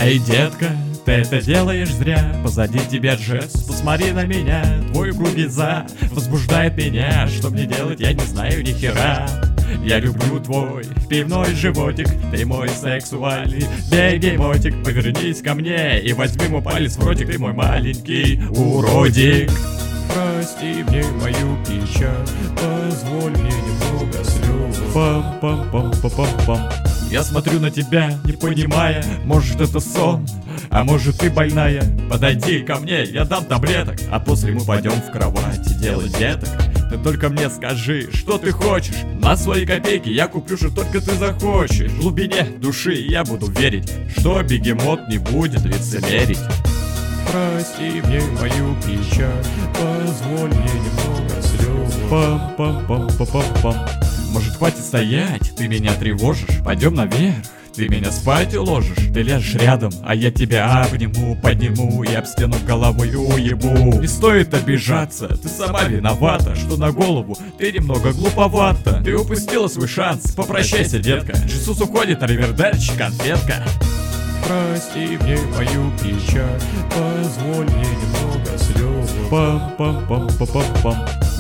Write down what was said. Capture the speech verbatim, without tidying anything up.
Эй, детка, ты это делаешь зря. Позади тебя Джесс, посмотри на меня. Твой упругий за возбуждает меня. Что мне делать, я не знаю ни хера. Я люблю твой пивной животик, ты мой сексуальный бегемотик. Повернись ко мне и возьми мой палец в ротик, ты мой маленький уродик. Прости мне мою печаль, позволь мне немного слез. Пам-пам-пам-пам-пам. Я смотрю на тебя, не понимая, может это сон, а может ты больная. Подойди ко мне, я дам таблеток, а после мы пойдем в кровать и делать деток. Ты только мне скажи, что ты хочешь. На свои копейки я куплю, что только ты захочешь. В глубине души я буду верить, что бегемот не будет лицемерить. Прости мне мою печаль, позволь мне немного слез. Пам-пам-пам-пам-пам. Может, хватит стоять, ты меня тревожишь. Пойдем наверх, ты меня спать уложишь. Ты ляжешь рядом, а я тебя обниму, подниму и об стену головой уебу. Не стоит обижаться, ты сама виновата, что на голову ты немного глуповата. Ты упустила свой шанс, попрощайся, детка. Джисус уходит, а ривердальчик конфетка. Прости мне мою печаль, позволь мне немного слез. Пам-пам-пам-пам-пам-пам.